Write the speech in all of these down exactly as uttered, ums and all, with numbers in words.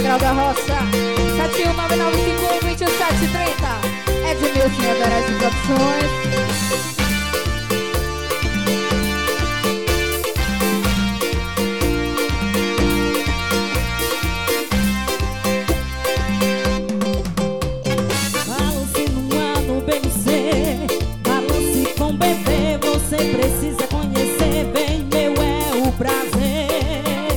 Manuel da Roça. sete um nove nove cinco um, dois sete três zero. Edmilson e Everest Produções. Precisa conhecer bem, meu é o prazer.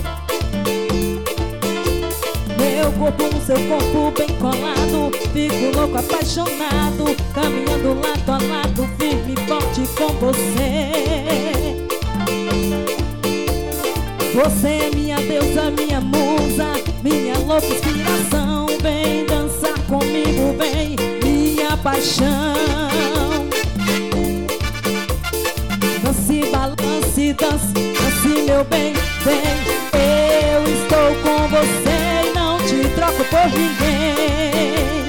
Meu corpo no seu corpo bem colado, fico louco, apaixonado, caminhando lado a lado, firme e forte com você. Você é minha deusa, minha musa, minha louca inspiração. Vem dançar comigo, vem, minha paixão. Dance, balance, dance, dance, meu bem, vem. Eu estou com você e não te troco por ninguém.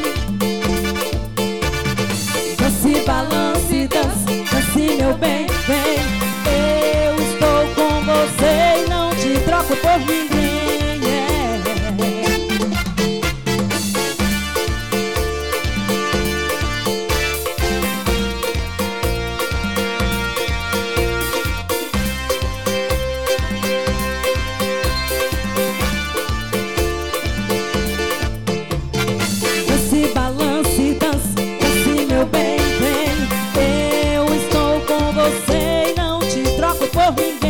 Dance, balance, dance, dance, meu bem, vem. Eu estou com você e não te troco por ninguém. Oh,